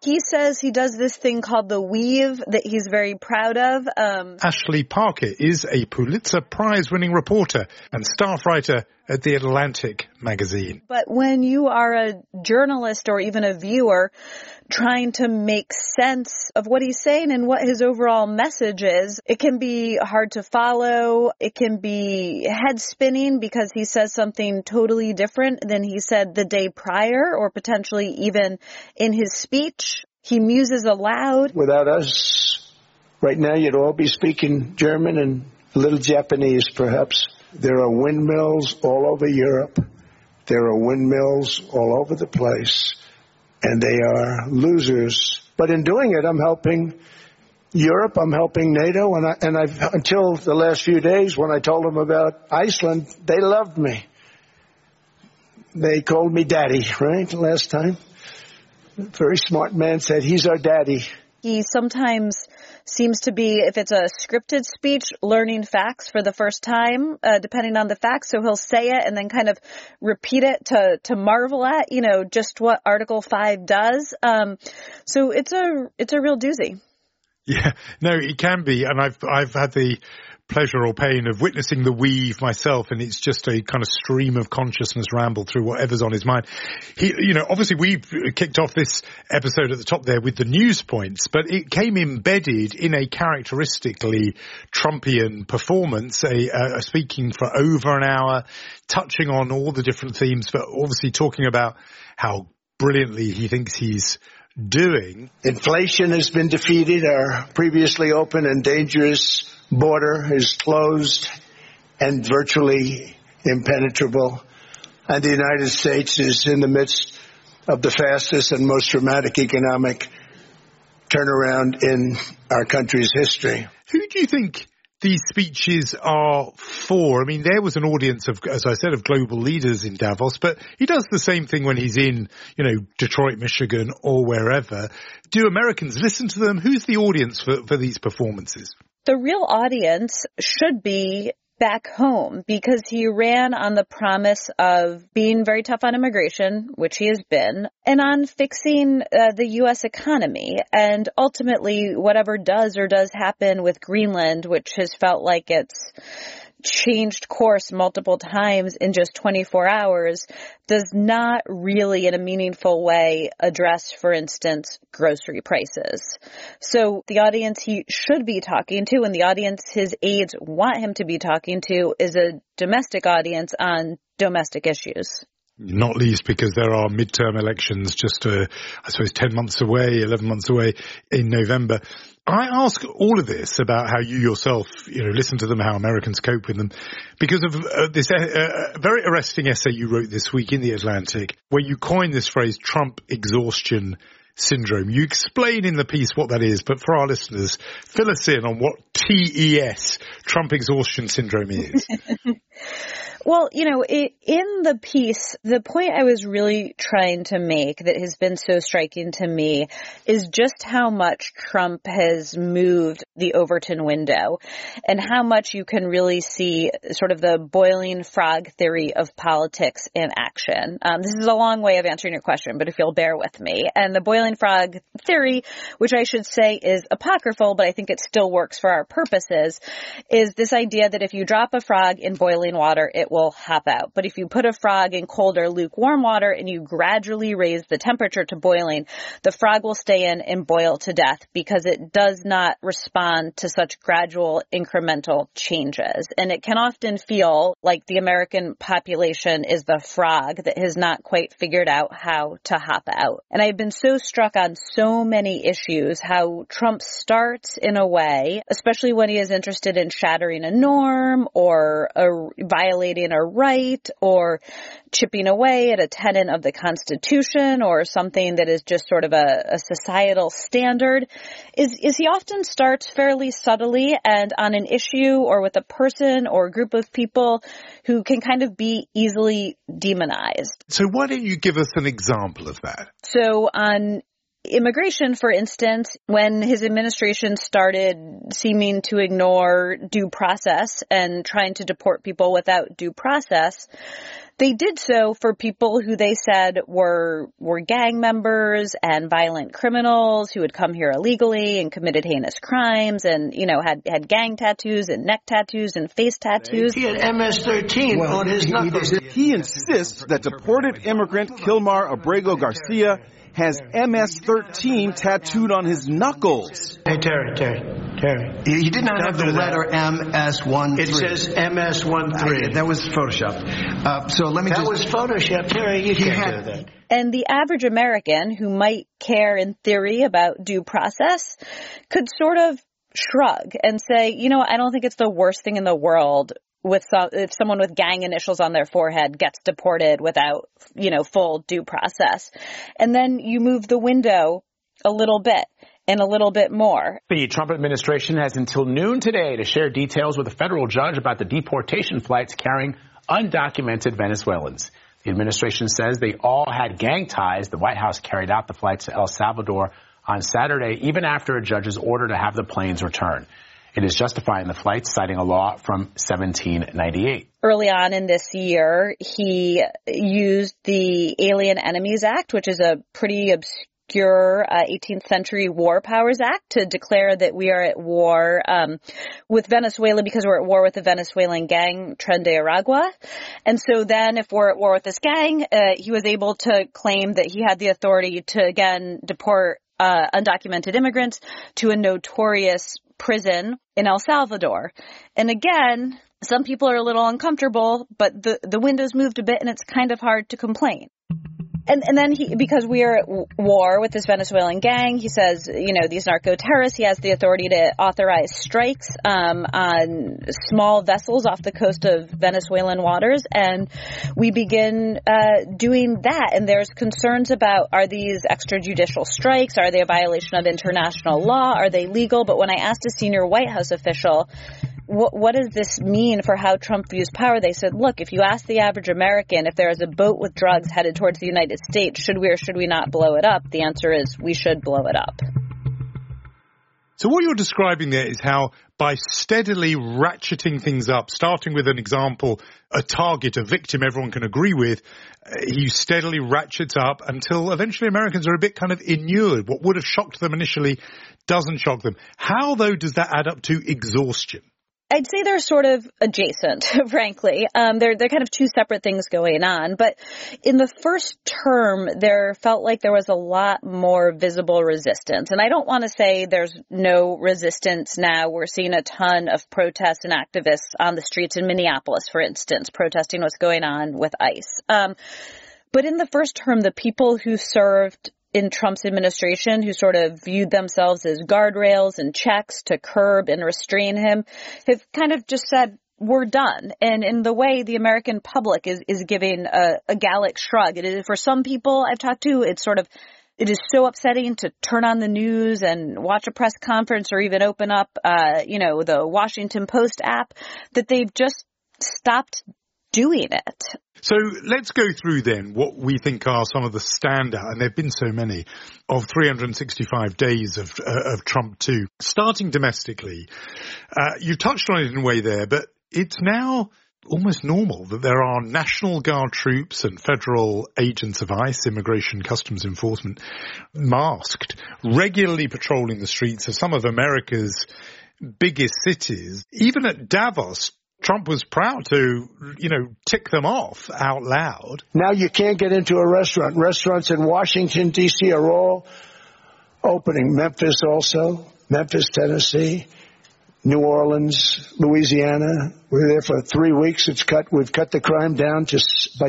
He says he does this thing called the weave that he's very proud of. Ashley Parker is a Pulitzer Prize-winning reporter and staff writer at The Atlantic magazine. But when you are a journalist or even a viewer trying to make sense of what he's saying and what his overall message is, it can be hard to follow. It can be head spinning because he says something totally different than he said the day prior or potentially even in his speech. He muses aloud. Without us, right now you'd all be speaking German and a little Japanese perhaps. There are windmills all over Europe. There are windmills all over the place. And they are losers. But in doing it, I'm helping Europe. I'm helping NATO. And I've until the last few days when I told them about Iceland, they loved me. They called me daddy, right, last time. A very smart man said, he's our daddy. He sometimes seems to be, if it's a scripted speech, learning facts for the first time, depending on the facts. So he'll say it and then kind of repeat it to marvel at, just what Article 5 does. So it's a real doozy. Yeah, no, it can be. And I've had the pleasure or pain of witnessing the weave myself, and it's just a kind of stream of consciousness ramble through whatever's on his mind. Obviously we've kicked off this episode at the top there with the news points, but it came embedded in a characteristically Trumpian performance, speaking for over an hour, touching on all the different themes, but obviously talking about how brilliantly he thinks he's doing. Inflation has been defeated. Our previously open and dangerous border is closed and virtually impenetrable. And the United States is in the midst of the fastest and most dramatic economic turnaround in our country's history. Who do you think these speeches are for? I mean, there was an audience of, as I said, of global leaders in Davos, but he does the same thing when he's in, Detroit, Michigan, or wherever. Do Americans listen to them? Who's the audience for these performances? The real audience should be back home because he ran on the promise of being very tough on immigration, which he has been, and on fixing the U.S. economy. And ultimately, whatever does happen with Greenland, which has felt like it's changed course multiple times in just 24 hours, does not really in a meaningful way address, for instance, grocery prices. So the audience he should be talking to and the audience his aides want him to be talking to is a domestic audience on domestic issues. Not least because there are midterm elections just, 10 months away, 11 months away in November. I ask all of this about how you yourself, listen to them, how Americans cope with them, because of this very arresting essay you wrote this week in The Atlantic, where you coined this phrase, Trump exhaustion syndrome. You explain in the piece what that is, but for our listeners, fill us in on what TES, Trump exhaustion syndrome, is. Well, in the piece, the point I was really trying to make that has been so striking to me is just how much Trump has moved the Overton window and how much you can really see sort of the boiling frog theory of politics in action. This is a long way of answering your question, but if you'll bear with me. And the boiling frog theory, which I should say is apocryphal, but I think it still works for our purposes, is this idea that if you drop a frog in boiling water, it will hop out. But if you put a frog in cold or lukewarm water and you gradually raise the temperature to boiling, the frog will stay in and boil to death because it does not respond to such gradual incremental changes. And it can often feel like the American population is the frog that has not quite figured out how to hop out. And I've been so struck on so many issues how Trump starts in a way, especially when he is interested in shattering a norm or violating a right or chipping away at a tenet of the Constitution or something that is just sort of a societal standard, is he often starts fairly subtly and on an issue or with a person or a group of people who can kind of be easily demonized. So why don't you give us an example of that? So on immigration, for instance, when his administration started seeming to ignore due process and trying to deport people without due process, they did so for people who they said were gang members and violent criminals who had come here illegally and committed heinous crimes and, had gang tattoos and neck tattoos and face tattoos. He had MS-13 on his knuckles. He insists that deported immigrant Kilmar Abrego Garcia has MS-13 tattooed on his knuckles. Hey, Terry. He did not have the letter MS-13. It says MS-13. That was photoshopped. That was photoshopped, Terry. You can't do that. And the average American who might care in theory about due process could sort of shrug and say, I don't think it's the worst thing in the world if someone with gang initials on their forehead gets deported without, full due process. And then you move the window a little bit and a little bit more. The Trump administration has until noon today to share details with a federal judge about the deportation flights carrying undocumented Venezuelans. The administration says they all had gang ties. The White House carried out the flights to El Salvador on Saturday, even after a judge's order to have the planes return. It is justifying the flights, citing a law from 1798. Early on in this year, he used the Alien Enemies Act, which is a pretty obscure 18th century War Powers Act, to declare that we are at war with Venezuela because we're at war with the Venezuelan gang Tren de Aragua. And so then if we're at war with this gang, he was able to claim that he had the authority to, again, deport undocumented immigrants to a notorious prison in El Salvador. And again, some people are a little uncomfortable, but the window's moved a bit and it's kind of hard to complain. And then because we are at war with this Venezuelan gang, he says, these narco-terrorists, he has the authority to authorize strikes on small vessels off the coast of Venezuelan waters. And we begin doing that. And there's concerns about, are these extrajudicial strikes? Are they a violation of international law? Are they legal? But when I asked a senior White House official, what does this mean for how Trump views power? They said, look, if you ask the average American if there is a boat with drugs headed towards the United States, should we or should we not blow it up? The answer is we should blow it up. So what you're describing there is how by steadily ratcheting things up, starting with an example, a target, a victim everyone can agree with, he steadily ratchets up until eventually Americans are a bit kind of inured. What would have shocked them initially doesn't shock them. How, though, does that add up to exhaustion? I'd say they're sort of adjacent, frankly. They're kind of two separate things going on. But in the first term, there felt like there was a lot more visible resistance. And I don't want to say there's no resistance now. We're seeing a ton of protests and activists on the streets in Minneapolis, for instance, protesting what's going on with ICE. But in the first term, the people who served in Trump's administration, who sort of viewed themselves as guardrails and checks to curb and restrain him, have kind of just said, we're done. And in the way the American public is giving a Gallic shrug. It is, for some people I've talked to, it is so upsetting to turn on the news and watch a press conference or even open up, the Washington Post app, that they've just stopped doing it. So let's go through then what we think are some of the standout, and there have been so many, of 365 days of Trump 2. Starting domestically, you touched on it in a way there, but it's now almost normal that there are National Guard troops and federal agents of ICE, Immigration Customs Enforcement, masked, regularly patrolling the streets of some of America's biggest cities. Even at Davos, Trump was proud to, tick them off out loud. Now you can't get into a restaurant. Restaurants in Washington, D.C. are all opening. Memphis also. Memphis, Tennessee. New Orleans, Louisiana. We're there for 3 weeks. We've cut the crime down by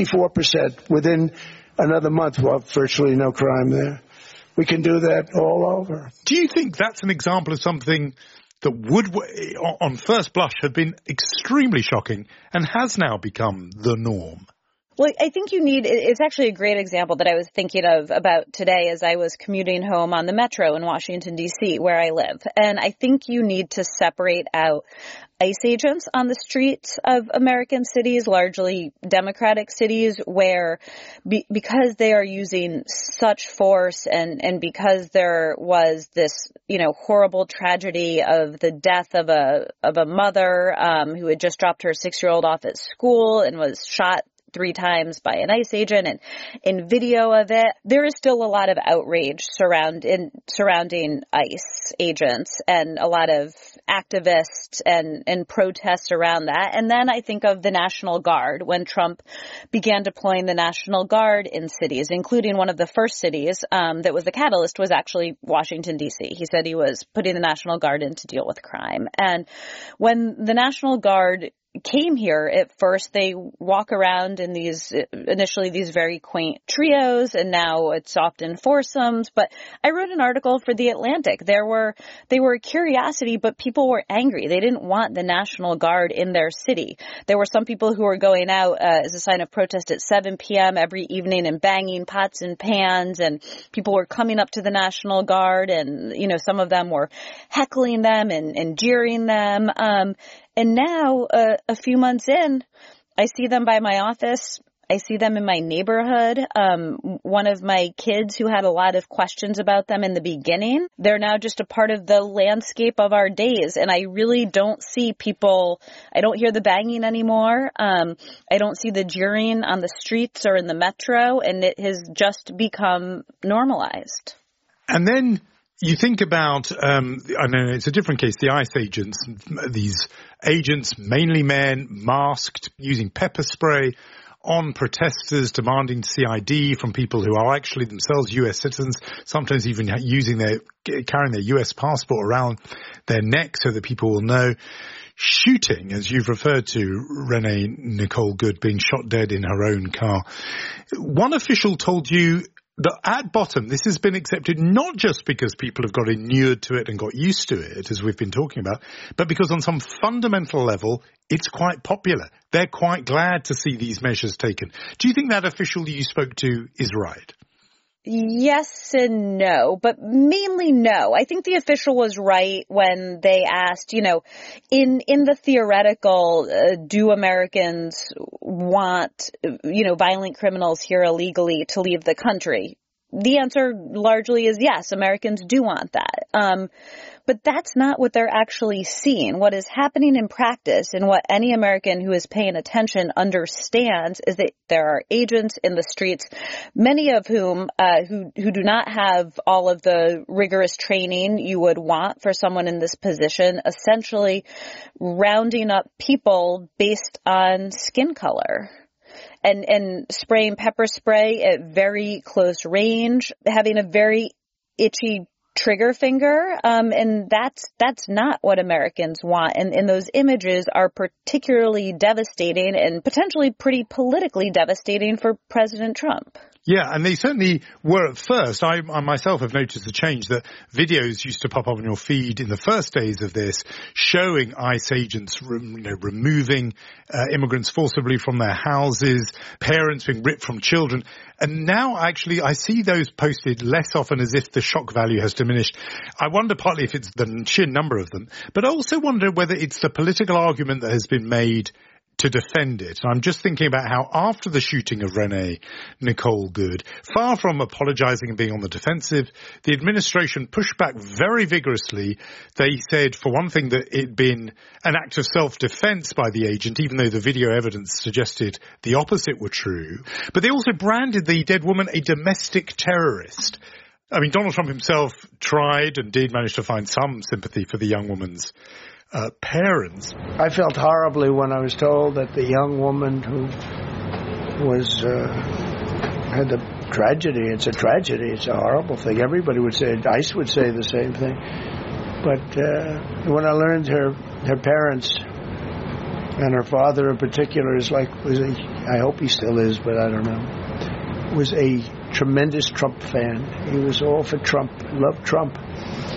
64%. Within another month, we'll have virtually no crime there. We can do that all over. Do you think that's an example of something that would, on first blush, have been extremely shocking and has now become the norm? Well, I think it's actually a great example that I was thinking of about today as I was commuting home on the Metro in Washington, D.C., where I live. And I think you need to separate out ICE agents on the streets of American cities, largely Democratic cities, where because they are using such force and because there was this, horrible tragedy of the death of a mother who had just dropped her 6-year-old off at school and was shot 3 times by an ICE agent, and in video of it, there is still a lot of outrage surrounding ICE agents and a lot of activists and protests around that. And then I think of the National Guard when Trump began deploying the National Guard in cities, including one of the first cities that was the catalyst was actually Washington, D.C. He said he was putting the National Guard in to deal with crime. And when the National Guard came here, at first they walk around in initially these very quaint trios, and now it's often foursomes. But I wrote an article for The Atlantic. They were a curiosity, but people were angry. They didn't want the National Guard in their city. There were some people who were going out as a sign of protest at 7 p.m. every evening and banging pots and pans, and people were coming up to the National Guard, and some of them were heckling them and jeering them. And now, a few months in, I see them by my office. I see them in my neighborhood. One of my kids who had a lot of questions about them in the beginning, they're now just a part of the landscape of our days. And I really don't see people, I don't hear the banging anymore. I don't see the jeering on the streets or in the metro, and it has just become normalized. And then you think about, I know it's a different case, the ICE agents, these agents, mainly men, masked, using pepper spray on protesters, demanding to see ID from people who are actually themselves U.S. citizens, sometimes even carrying their U.S. passport around their neck so that people will know. Shooting, as you've referred to, Renee Nicole Good being shot dead in her own car. One official told you that at bottom, this has been accepted not just because people have got inured to it and got used to it, as we've been talking about, but because on some fundamental level, it's quite popular. They're quite glad to see these measures taken. Do you think that official you spoke to is right? Yes and no, but mainly no. I think the official was right when they asked, in the theoretical, do Americans want, violent criminals here illegally to leave the country? The answer largely is yes, Americans do want that. But that's not what they're actually seeing. What is happening in practice, and what any American who is paying attention understands, is that there are agents in the streets, many of whom who do not have all of the rigorous training you would want for someone in this position, essentially rounding up people based on skin color. And spraying pepper spray at very close range, having a very itchy trigger finger, and that's not what Americans want. And those images are particularly devastating and potentially pretty politically devastating for President Trump. Yeah, and they certainly were at first. I myself have noticed a change that videos used to pop up on your feed in the first days of this showing ICE agents removing immigrants forcibly from their houses, parents being ripped from children. And now actually I see those posted less often, as if the shock value has diminished. I wonder partly if it's the sheer number of them, but I also wonder whether it's the political argument that has been made to defend it. I'm just thinking about how after the shooting of Renee Nicole Good, far from apologizing and being on the defensive, the administration pushed back very vigorously. They said, for one thing, that it'd been an act of self-defense by the agent, even though the video evidence suggested the opposite were true. But they also branded the dead woman a domestic terrorist. I mean, Donald Trump himself tried and did manage to find some sympathy for the young woman's parents. I felt horribly when I was told that the young woman who was had the tragedy. It's a tragedy. It's a horrible thing. Everybody would say, ICE would say the same thing. But when I learned her parents and her father in particular I hope he still is, but I don't know, was a tremendous Trump fan. He was all for Trump, loved Trump,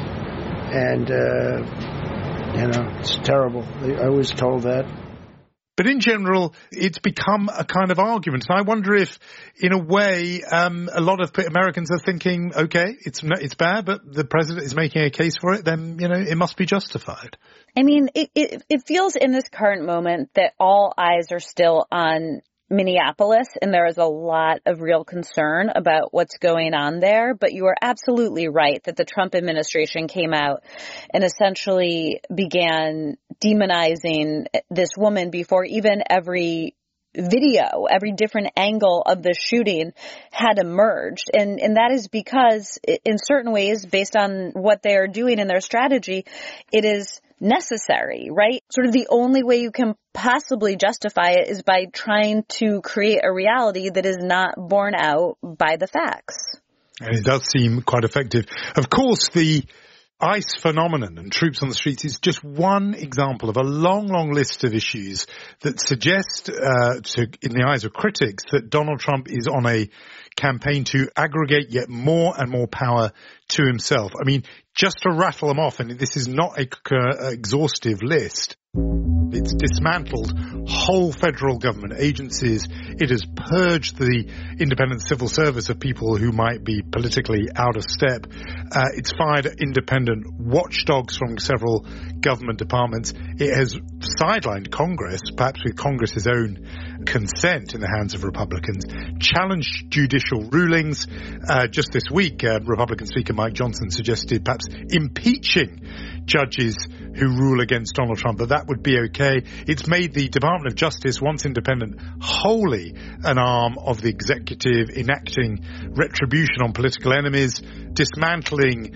and. It's terrible. I was told that. But in general, it's become a kind of argument. And I wonder if, in a way, a lot of Americans are thinking, okay, it's bad, but the president is making a case for it, then, it must be justified. I mean, it feels in this current moment that all eyes are still on Minneapolis, and there is a lot of real concern about what's going on there. But you are absolutely right that the Trump administration came out and essentially began demonizing this woman before even every video, every different angle of the shooting had emerged. And that is because in certain ways, based on what they are doing in their strategy, it is necessary, right? Sort of the only way you can possibly justify it is by trying to create a reality that is not borne out by the facts. And it does seem quite effective. Of course, the ICE phenomenon and troops on the streets is just one example of a long, long list of issues that suggest, in the eyes of critics, that Donald Trump is on a campaign to aggregate yet more and more power to himself. I mean, just to rattle them off, and this is not a exhaustive list, it's dismantled whole federal government agencies. It has purged the independent civil service of people who might be politically out of step. It's fired independent watchdogs from several government departments. It has sidelined Congress, perhaps with Congress's own consent in the hands of Republicans, challenged judicial rulings. Just this week, Republican Speaker Mike Johnson suggested perhaps impeaching judges who rule against Donald Trump, but that would be okay. It's made the Department of Justice, once independent, wholly an arm of the executive, enacting retribution on political enemies, dismantling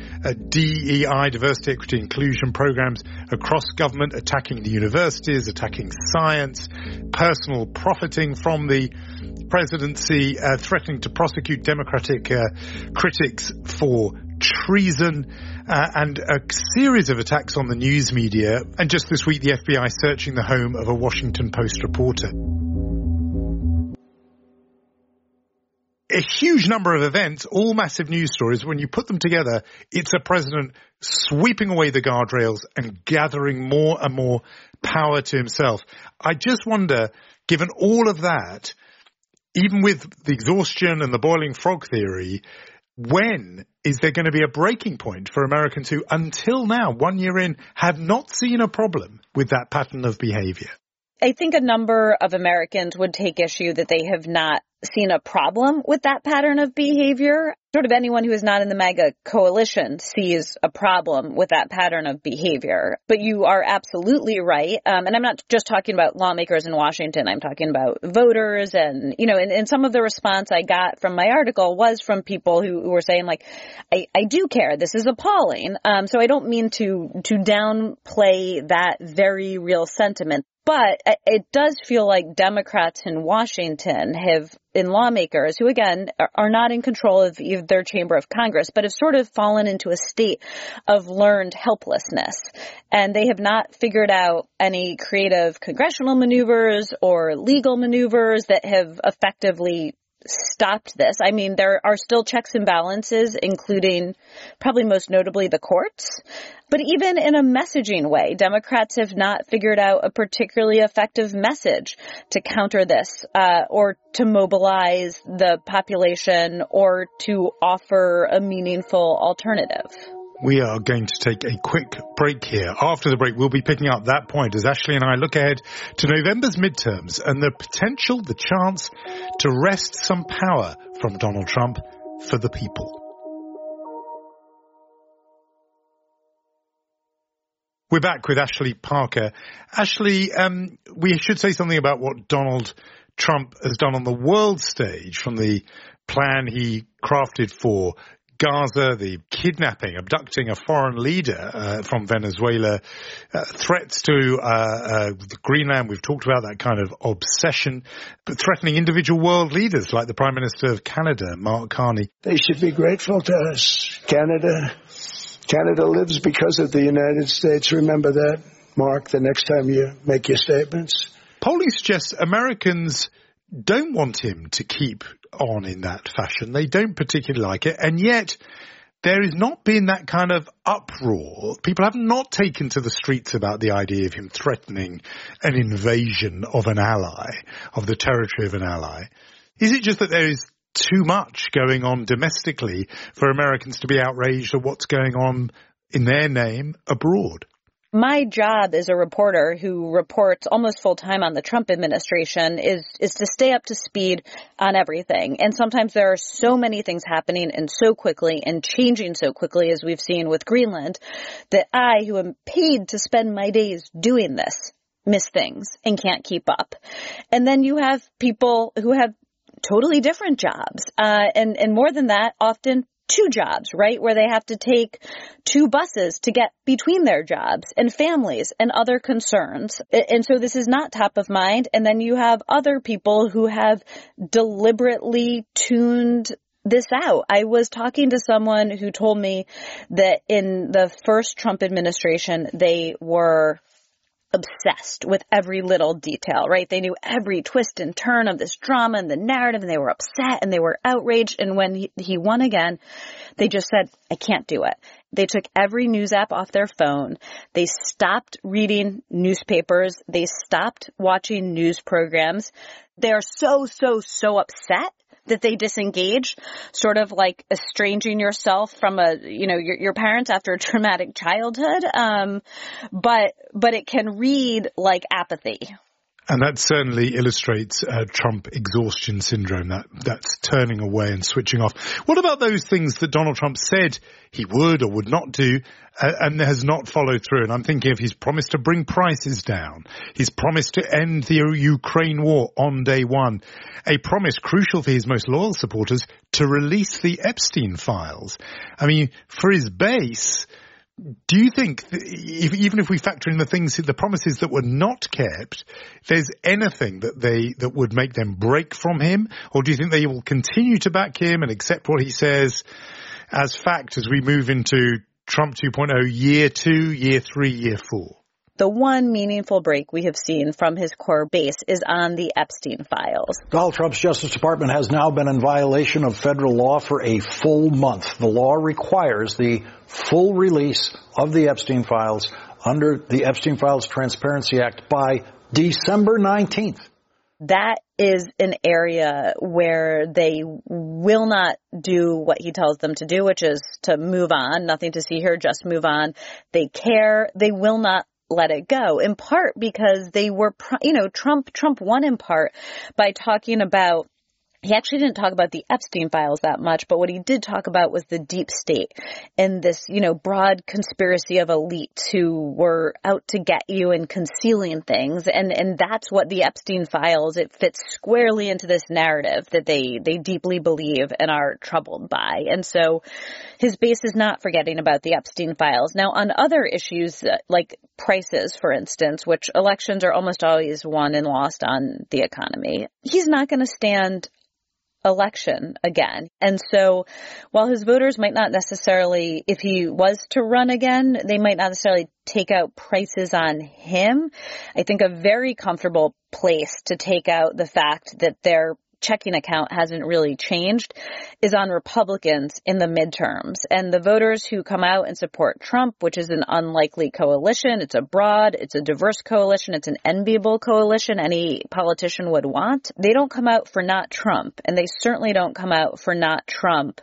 DEI, diversity, equity, inclusion programs across government, attacking the universities, attacking science, personal profiting from the presidency, threatening to prosecute Democratic critics for treason, and a series of attacks on the news media. And just this week, the FBI searching the home of a Washington Post reporter. A huge number of events, all massive news stories. When you put them together, it's a president sweeping away the guardrails and gathering more and more power to himself. I just wonder, given all of that, even with the exhaustion and the boiling frog theory, when is there going to be a breaking point for Americans who, until now, 1 year in, have not seen a problem with that pattern of behavior? I think a number of Americans would take issue that they have not seen a problem with that pattern of behavior. Sort of anyone who is not in the MAGA coalition sees a problem with that pattern of behavior. But you are absolutely right. And I'm not just talking about lawmakers in Washington. I'm talking about voters. And, and some of the response I got from my article was from people who were saying, like, I do care. This is appalling. So I don't mean to downplay that very real sentiment. But it does feel like Democrats in Washington in lawmakers who, again, are not in control of their chamber of Congress, but have sort of fallen into a state of learned helplessness. And they have not figured out any creative congressional maneuvers or legal maneuvers that have effectively stopped this. I mean, there are still checks and balances, including probably most notably the courts. But even in a messaging way, Democrats have not figured out a particularly effective message to counter this, or to mobilize the population, or to offer a meaningful alternative. We are going to take a quick break here. After the break, we'll be picking up that point as Ashley and I look ahead to November's midterms and the potential, the chance to wrest some power from Donald Trump for the people. We're back with Ashley Parker. Ashley, we should say something about what Donald Trump has done on the world stage, from the plan he crafted for Gaza, the kidnapping, abducting a foreign leader from Venezuela, threats to Greenland. We've talked about that kind of obsession, but threatening individual world leaders like the Prime Minister of Canada, Mark Carney. They should be grateful to us. Canada lives because of the United States. Remember that, Mark, the next time you make your statements. Polling suggests Americans don't want him to keep on in that fashion. They don't particularly like it, and yet there has not been that kind of uproar. People have not taken to the streets about the idea of him threatening an invasion of an ally, of the territory of an ally. Is it just that there is too much going on domestically for Americans to be outraged at what's going on in their name abroad? My job as a reporter who reports almost full time on the Trump administration is to stay up to speed on everything. And sometimes there are so many things happening and so quickly and changing so quickly, as we've seen with Greenland, that I, who am paid to spend my days doing this, miss things and can't keep up. And then you have people who have totally different jobs. And more than that, often two jobs, right? Where they have to take two buses to get between their jobs and families and other concerns. And so this is not top of mind. And then you have other people who have deliberately tuned this out. I was talking to someone who told me that in the first Trump administration, they were obsessed with every little detail, right? They knew every twist and turn of this drama and the narrative, and they were upset and they were outraged. And when he won again, they just said, I can't do it. They took every news app off their phone. They stopped reading newspapers. They stopped watching news programs. They are so upset that they disengage, sort of like estranging yourself from your parents after a traumatic childhood. But it can read like apathy. And that certainly illustrates Trump exhaustion syndrome, that's turning away and switching off. What about those things that Donald Trump said he would or would not do and has not followed through? And I'm thinking of his promise to bring prices down, his promise to end the Ukraine war on day one, a promise crucial for his most loyal supporters to release the Epstein files. I mean, for his base, do you think, even if we factor in the promises that were not kept, there's anything that would make them break from him? Or do you think they will continue to back him and accept what he says as fact as we move into Trump 2.0 year 2, year 3, year 4? The one meaningful break we have seen from his core base is on the Epstein files. Donald Trump's Justice Department has now been in violation of federal law for a full month. The law requires the full release of the Epstein files under the Epstein Files Transparency Act by December 19th. That is an area where they will not do what he tells them to do, which is to move on. Nothing to see here, just move on. They care. They will not let it go, in part because they were, Trump won in part by talking about, he actually didn't talk about the Epstein files that much, but what he did talk about was the deep state and this, broad conspiracy of elites who were out to get you and concealing things. And that's what the Epstein files, it fits squarely into this narrative that they deeply believe and are troubled by. And so his base is not forgetting about the Epstein files. Now, on other issues like prices, for instance, which elections are almost always won and lost on the economy, he's not going to stand election again. And so while his voters might not necessarily, if he was to run again, they might not necessarily take out prices on him, I think a very comfortable place to take out the fact that their checking account hasn't really changed is on Republicans in the midterms. And the voters who come out and support Trump, which is an unlikely coalition, it's a broad, it's a diverse coalition, it's an enviable coalition any politician would want, they don't come out for not Trump. And they certainly don't come out for not Trump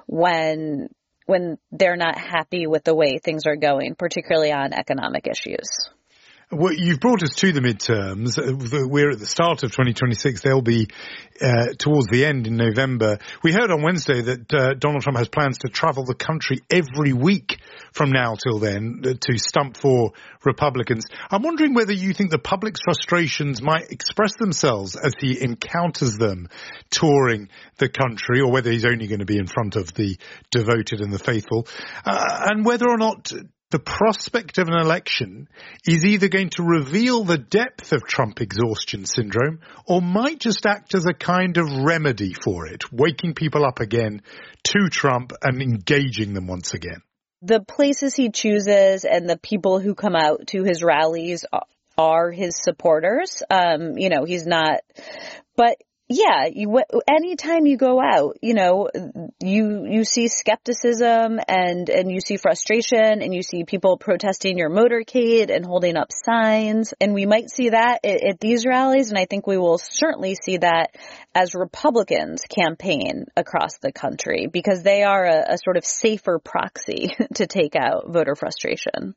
when they're not happy with the way things are going, particularly on economic issues. Well, you've brought us to the midterms. We're at the start of 2026. They'll be towards the end in November. We heard on Wednesday that Donald Trump has plans to travel the country every week from now till then to stump for Republicans. I'm wondering whether you think the public's frustrations might express themselves as he encounters them touring the country, or whether he's only going to be in front of the devoted and the faithful, and whether or not the prospect of an election is either going to reveal the depth of Trump exhaustion syndrome or might just act as a kind of remedy for it, waking people up again to Trump and engaging them once again. The places he chooses and the people who come out to his rallies are his supporters. He's not, but Yeah, anytime you go out, you see skepticism and you see frustration and you see people protesting your motorcade and holding up signs. And we might see that at these rallies. And I think we will certainly see that as Republicans campaign across the country, because they are a sort of safer proxy to take out voter frustration.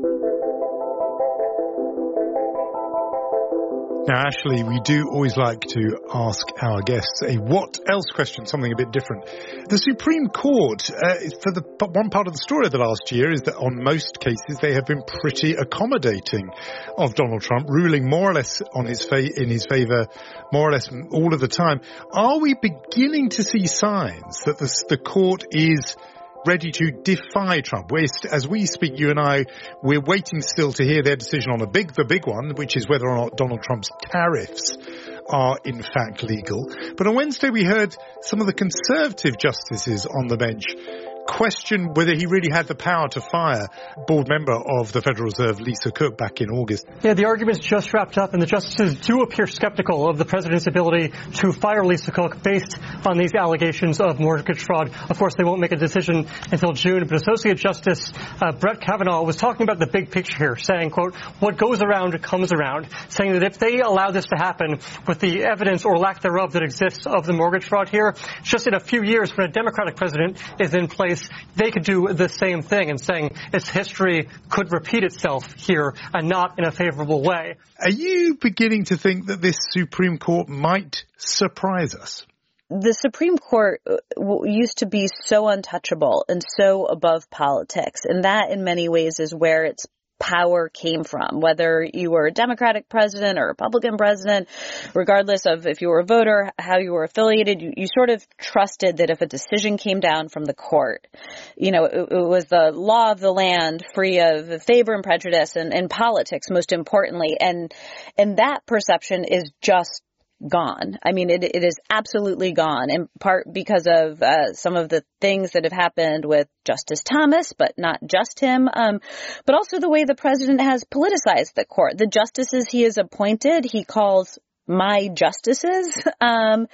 Now, Ashley, we do always like to ask our guests a what else question, something a bit different. The Supreme Court, for the one part of the story of the last year is that on most cases they have been pretty accommodating of Donald Trump, ruling more or less in his favor more or less all of the time. Are we beginning to see signs that the court is ready to defy Trump? As we speak, you and I, we're waiting still to hear their decision on the big one, which is whether or not Donald Trump's tariffs are in fact legal. But on Wednesday, we heard some of the conservative justices on the bench question whether he really had the power to fire board member of the Federal Reserve, Lisa Cook, back in August. Yeah, the argument's just wrapped up, and the justices do appear skeptical of the president's ability to fire Lisa Cook based on these allegations of mortgage fraud. Of course, they won't make a decision until June, but Associate Justice Brett Kavanaugh was talking about the big picture here, saying, quote, what goes around comes around, saying that if they allow this to happen with the evidence or lack thereof that exists of the mortgage fraud here, just in a few years when a Democratic president is in place, they could do the same thing, and saying its history could repeat itself here and not in a favorable way. Are you beginning to think that this Supreme Court might surprise us? The Supreme Court used to be so untouchable and so above politics, and that in many ways is where its power came from, whether you were a Democratic president or Republican president, regardless of if you were a voter, how you were affiliated, you sort of trusted that if a decision came down from the court, it was the law of the land, free of favor and prejudice and politics, most importantly. And that perception is just gone. I mean, it is absolutely gone, in part because of some of the things that have happened with Justice Thomas, but not just him, but also the way the president has politicized the court. The justices he has appointed, he calls my justices. And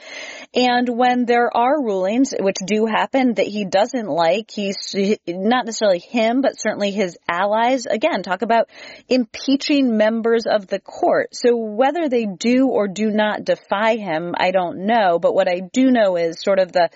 when there are rulings, which do happen, that he doesn't like, he's not necessarily him, but certainly his allies, again, talk about impeaching members of the court. So whether they do or do not defy him, I don't know. But what I do know is sort of the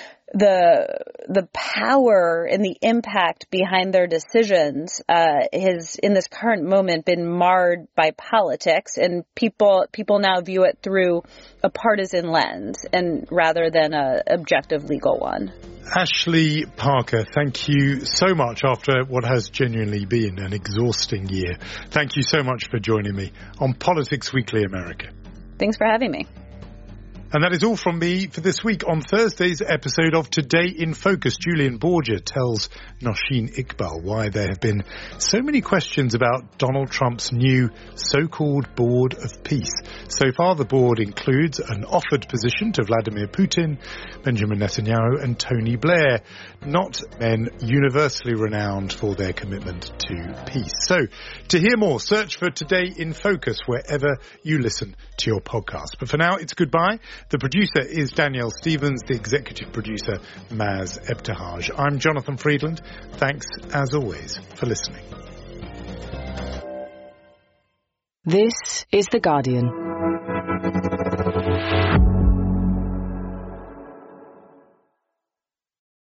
power and the impact behind their decisions has in this current moment been marred by politics, and people now view it through a partisan lens and rather than a objective legal one. Ashley Parker, thank you so much after what has genuinely been an exhausting year. Thank you so much for joining me on Politics Weekly America. Thanks for having me. And that is all from me for this week. On Thursday's episode of Today in Focus, Julian Borger tells Nosheen Iqbal why there have been so many questions about Donald Trump's new so-called Board of Peace. So far, the board includes an offered position to Vladimir Putin, Benjamin Netanyahu and Tony Blair, not men universally renowned for their commitment to peace. So, to hear more, search for Today in Focus wherever you listen to your podcast. But for now, it's goodbye. The producer is Danielle Stevens, the executive producer, Maz Ebtehaj. I'm Jonathan Friedland. Thanks, as always, for listening. This is The Guardian.